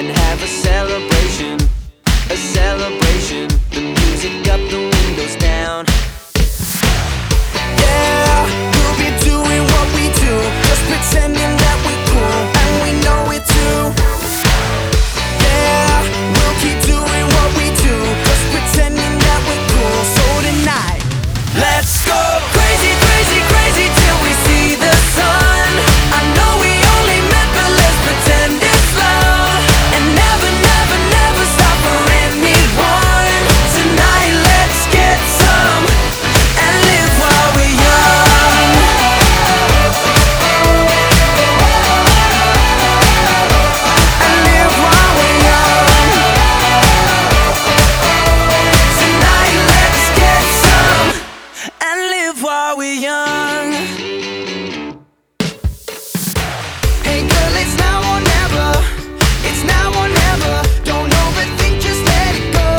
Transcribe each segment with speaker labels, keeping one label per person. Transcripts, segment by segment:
Speaker 1: and have a celebration, a celebration. The music up, the windows down.
Speaker 2: Yeah, we'll be doing what we do, just pretending that we're cool, and we know it too. Yeah, we'll keep doing what we do, just pretending that we're cool. So tonight, let's go crazy, crazy, crazy till we see the sun. I know we only met, but let's pretend it's love, and never, never, never stop for anyone. Tonight, let's get some and live while we're young. And live while we're young. Tonight, let's get some and live while we're young. Hey girl, it's now or never. It's now or never. Don't overthink, just let it go.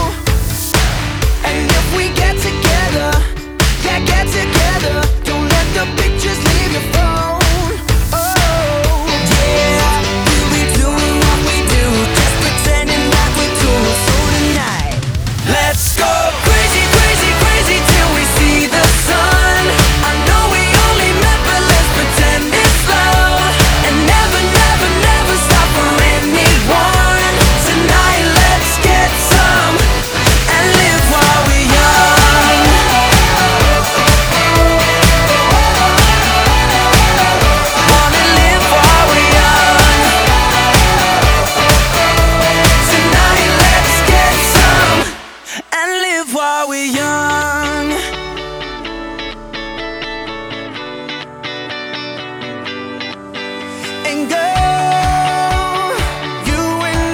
Speaker 2: And if we get together, yeah, get together. Don't let the pictures leave your phone. Oh, yeah, we'll be doing what we do, just pretending that we're cool. So tonight, let's go crazy, crazy, crazy till we see the sun. I know we only met, but let's pretend it's love, and never, never, never stop for anyone. Tonight, let's get some and live while we're young. Wanna live while we're young. Tonight, let's get some and live while we're young. And girl, you and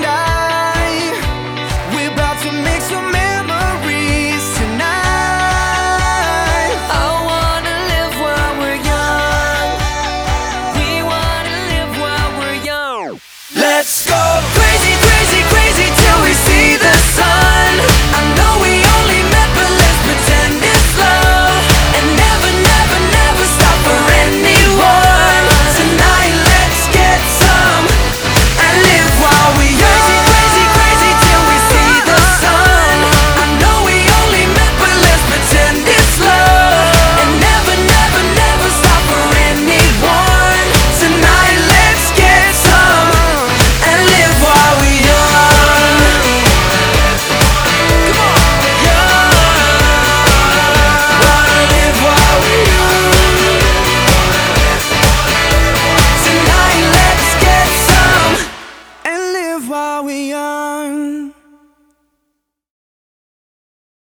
Speaker 2: we're about to make some memories tonight. I wanna live while we're young. We wanna live while we're young. Let's go crazy, crazy, crazy till we see the sun. I know we only met, but let's pretend it's love, and never, never, never stop for anyone. Tonight, let's get some and live while we young. Crazy, crazy, crazy till we see the sun. I know we only met, but let's pretend it's love, and never, never, never stop for anyone. Tonight, let's get some and live while we young. Come on, young. Wanna live while we young. Tonight, let's get some and live while we young.